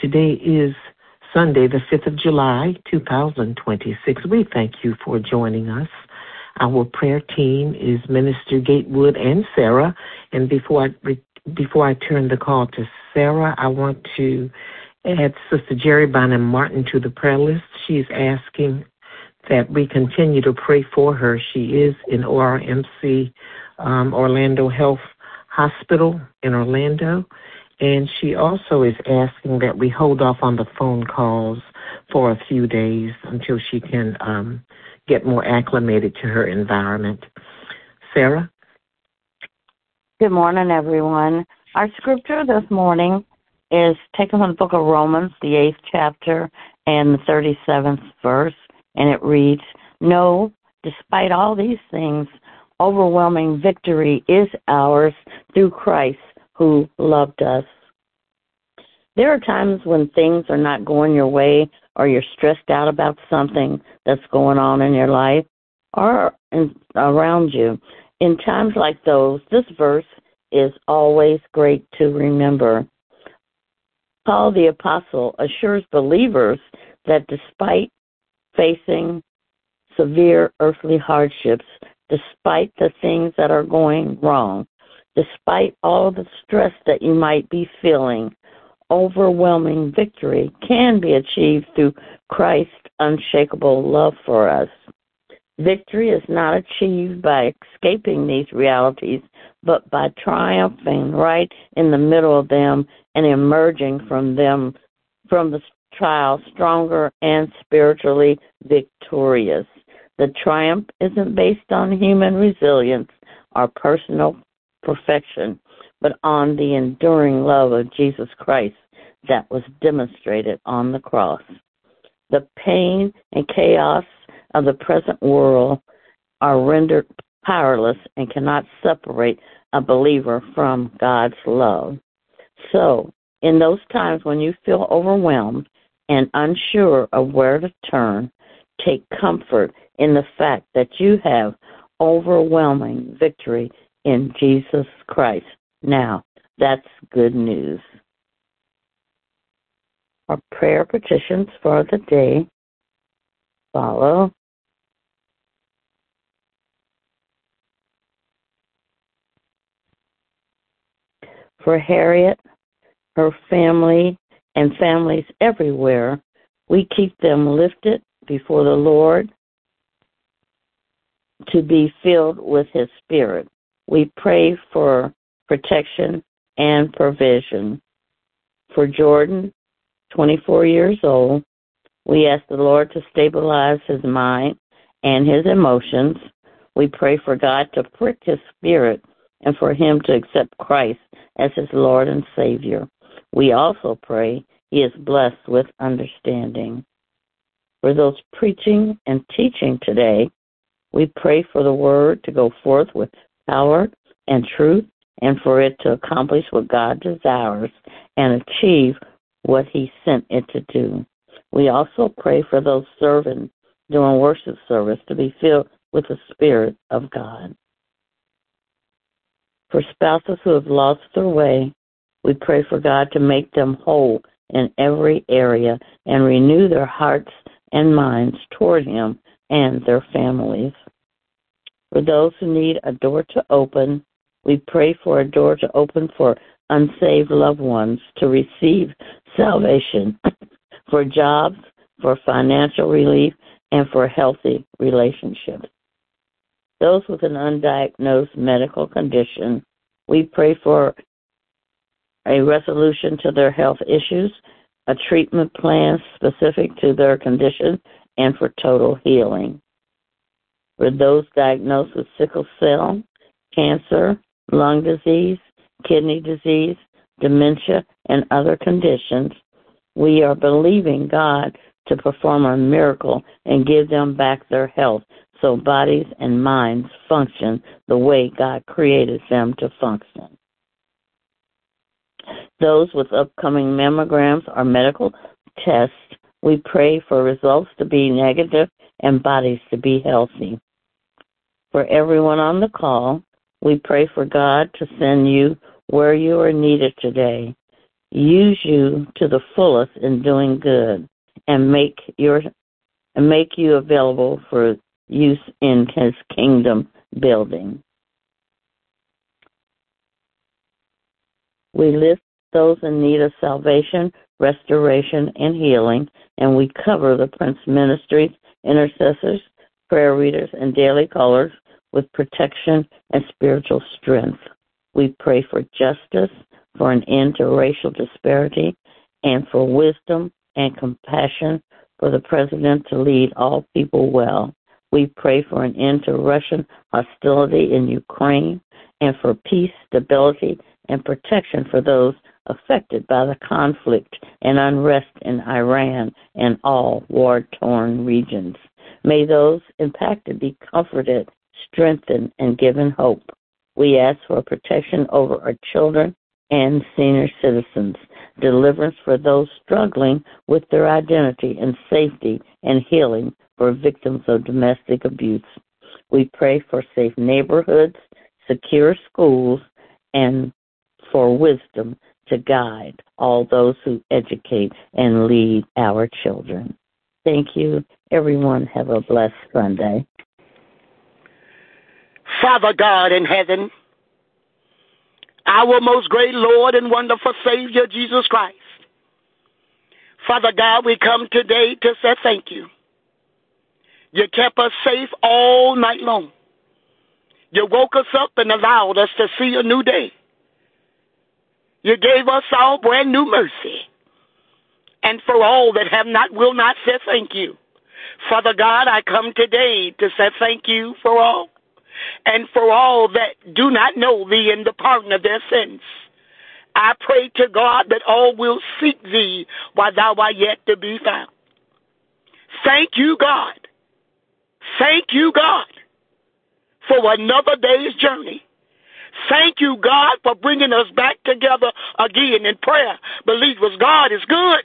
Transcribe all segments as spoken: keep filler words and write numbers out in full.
Today is Sunday, the fifth of July, two thousand twenty-six. We thank you for joining us. Our prayer team is Minister Gatewood and Sarah. And before I before I turn the call to Sarah, I want to add Sister Jerry Bonham Martin to the prayer list. She's asking that we continue to pray for her. She is in O R M C um, Orlando Health Hospital in Orlando. And she also is asking that we hold off on the phone calls for a few days until she can um, get more acclimated to her environment. Sarah? Good morning, everyone. Our scripture this morning is taken from the book of Romans, the eighth chapter, and the thirty-seventh verse, and it reads, "No, despite all these things, overwhelming victory is ours through Christ who loved us." There are times when things are not going your way, or you're stressed out about something that's going on in your life or in, around you. In times like those, this verse is always great to remember. Paul the Apostle assures believers that despite facing severe earthly hardships, despite the things that are going wrong, despite all the stress that you might be feeling, overwhelming victory can be achieved through Christ's unshakable love for us. Victory is not achieved by escaping these realities, but by triumphing right in the middle of them and emerging from them, from the trial, stronger and spiritually victorious. The triumph isn't based on human resilience or personal perfection, but on the enduring love of Jesus Christ that was demonstrated on the cross. The pain and chaos of the present world are rendered powerless and cannot separate a believer from God's love. So, in those times when you feel overwhelmed and unsure of where to turn, take comfort in the fact that you have overwhelming victory in Jesus Christ. Now, that's good news. Our prayer petitions for the day follow. For Harriet, her family, and families everywhere, we keep them lifted before the Lord to be filled with His Spirit. We pray for protection and provision. For Jordan, twenty-four years old, we ask the Lord to stabilize his mind and his emotions. We pray for God to prick his spirit and for him to accept Christ as his Lord and Savior. We also pray he is blessed with understanding. For those preaching and teaching today, we pray for the word to go forth with power and truth, and for it to accomplish what God desires and achieve what he sent it to do. We also pray for those serving doing worship service to be filled with the Spirit of God. For spouses who have lost their way, we pray for God to make them whole in every area and renew their hearts and minds toward him and their families. For those who need a door to open, we pray for a door to open for unsaved loved ones to receive salvation, for jobs, for financial relief, and for healthy relationships. Those with an undiagnosed medical condition, we pray for a resolution to their health issues, a treatment plan specific to their condition, and for total healing. For those diagnosed with sickle cell, cancer, lung disease, kidney disease, dementia, and other conditions, we are believing God to perform a miracle and give them back their health so bodies and minds function the way God created them to function. Those with upcoming mammograms or medical tests, we pray for results to be negative and bodies to be healthy. For everyone on the call, we pray for God to send you where you are needed today. use you to the fullest in doing good and make your and make you available for use in his kingdom building. We lift those in need of salvation, restoration, and healing, and we cover the Prince Ministries, intercessors, prayer readers, and daily callers with protection and spiritual strength. We pray for justice, for an end to racial disparity, and for wisdom and compassion for the president to lead all people well. We pray for an end to Russian hostility in Ukraine and for peace, stability, and protection for those affected by the conflict and unrest in Iran and all war-torn regions. May those impacted be comforted, strengthened, and given hope. We ask for protection over our children and senior citizens, deliverance for those struggling with their identity, and safety and healing for victims of domestic abuse. We pray for safe neighborhoods, secure schools, and for wisdom to guide all those who educate and lead our children. Thank you. Everyone have a blessed Sunday. Father God in heaven, our most great Lord and wonderful Savior, Jesus Christ. Father God, we come today to say thank you. You kept us safe all night long. You woke us up and allowed us to see a new day. You gave us all brand new mercy. And for all that have not, will not say thank you. Father God, I come today to say thank you for all. And for all that do not know thee and the pardon of their sins. I pray to God that all will seek thee while thou art yet to be found. Thank you, God. Thank you, God, for another day's journey. Thank you, God, for bringing us back together again in prayer. Believers, God is good.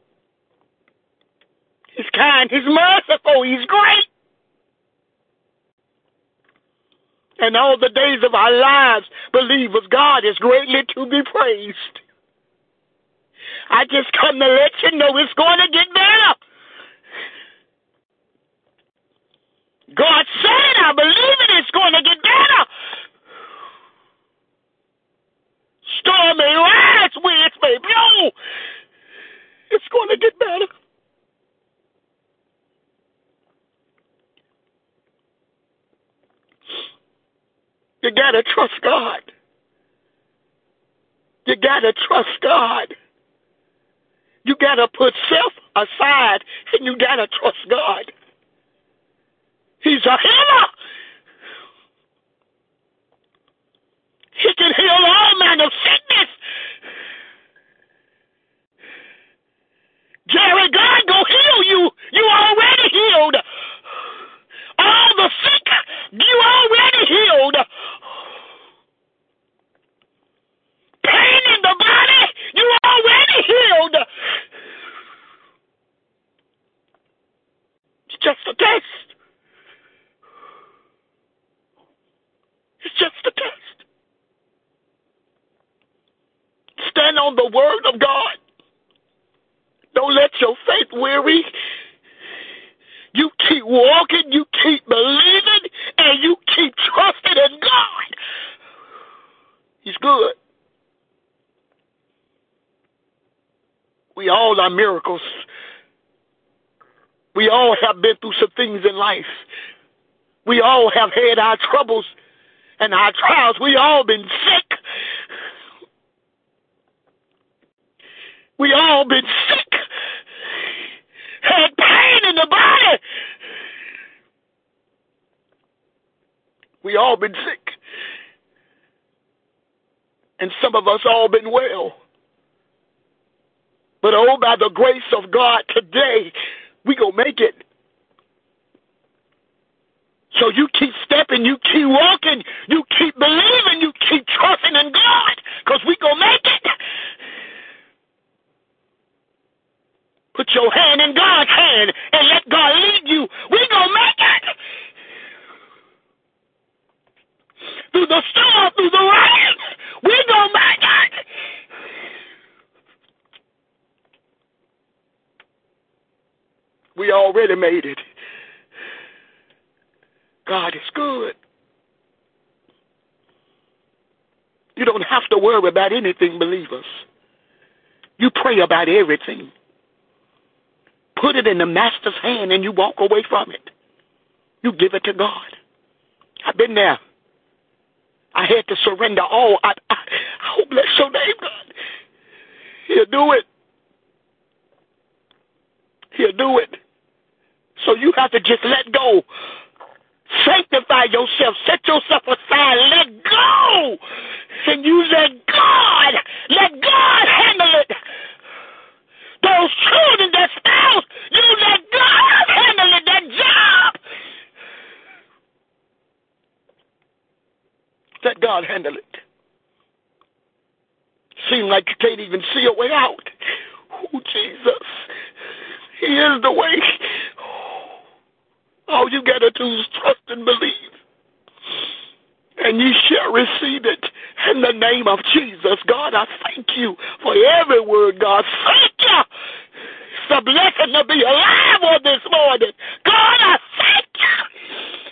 He's kind. He's merciful. He's great. And all the days of our lives, believers, God is greatly to be praised. I just come to let you know it's going to get better. God said, I believe it, it's going to get better. Storm may rise, winds may blow. It's going to get better. You got to trust God. You got to trust God. You got to put self aside and you got to trust God. He's a healer. He can heal all manner of sickness. Jerry, God go heal you. You already healed. All the sick, you already healed. Pain in the body, you already healed. It's just a test. It's just a test. Stand on the word of God. Don't let your faith weary. You keep walking, you keep believing, and you keep trusting in God. He's good. We all are miracles. We all have been through some things in life. We all have had our troubles and our trials. We all been sick. We all been sick. Had pain in the body. We all been sick. And some of us all been well. But oh, by the grace of God, today, we gonna make it. So you keep stepping, you keep walking, you keep believing, you keep trusting in God, because we gonna make it. Put your hand in God's hand and let God lead you. We gonna make it. Through the storm, through the rain, we gonna make it. We already made it. God is good. You don't have to worry about anything, believers. You pray about everything. Put it in the master's hand and you walk away from it. You give it to God. I've been there. I had to surrender all. I, I, oh, bless your name, God. He'll do it. He'll do it. So you have to just let go. Sanctify yourself. Set yourself aside. Let go. And you let God, let God handle it. Those children, that spouse, you let God handle it. That job. Let God handle it. Seems like you can't even see a way out. Oh, Jesus. He is the way. All you got to do is trust and believe. And you shall receive it in the name of Jesus. God, I thank you for every word, God. Thank you. It's a blessing to be alive on this morning. God, I thank you.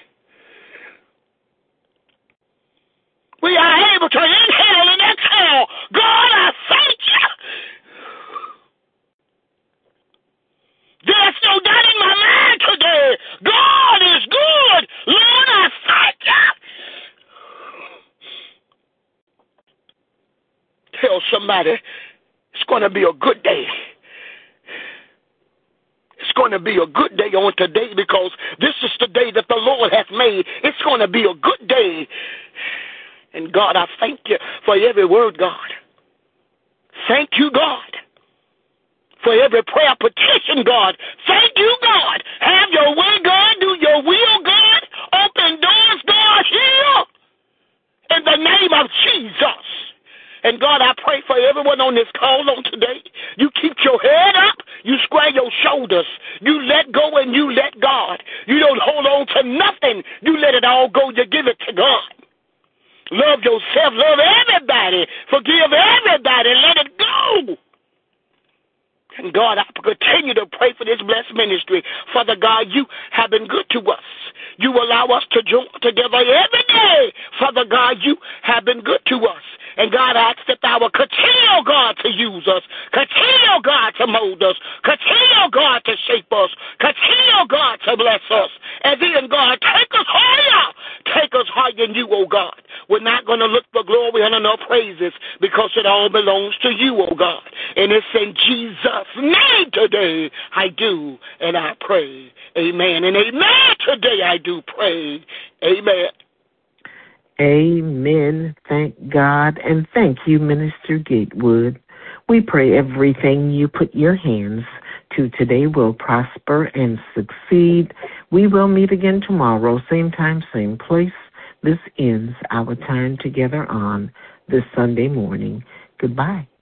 We are able to inhale and exhale. God, I thank you. There's no doubt in my mind today. God is good. Lord, I thank you. Tell somebody it's going to be a good day. It's going to be a good day on today because this is the day that the Lord has made. It's going to be a good day. And God, I thank you for every word, God. Thank you, God, for every prayer petition, God. Thank you, God. Have your way, God. Do your will, God. Open doors, God. Heal in the name of Jesus. And God, I pray for everyone on this call on today. You keep your head up. You square your shoulders. You let go and you let God. You don't hold on to nothing. You let it all go. You give it to God. Love yourself. Love everybody. Forgive everybody. Let it go. And God, I continue to pray for this blessed ministry. Father God, you have been good to us. You allow us to join together every day. Father God, you have been good to us. And God, I ask that thou will continue, God, to use us. Continue, God, to mold us. Continue, God, to shape us. Continue, God, to bless us. And then, God, take us higher. Take us higher in you, oh God. We're not going to look for glory and no praises because it all belongs to you, oh God. And it's in Jesus' name today I do and I pray. Amen. And amen today I do pray. Amen. Amen. Thank God. And thank you, Minister Gatewood. We pray everything you put your hands to today will prosper and succeed. We will meet again tomorrow, same time, same place. This ends our time together on this Sunday morning. Goodbye.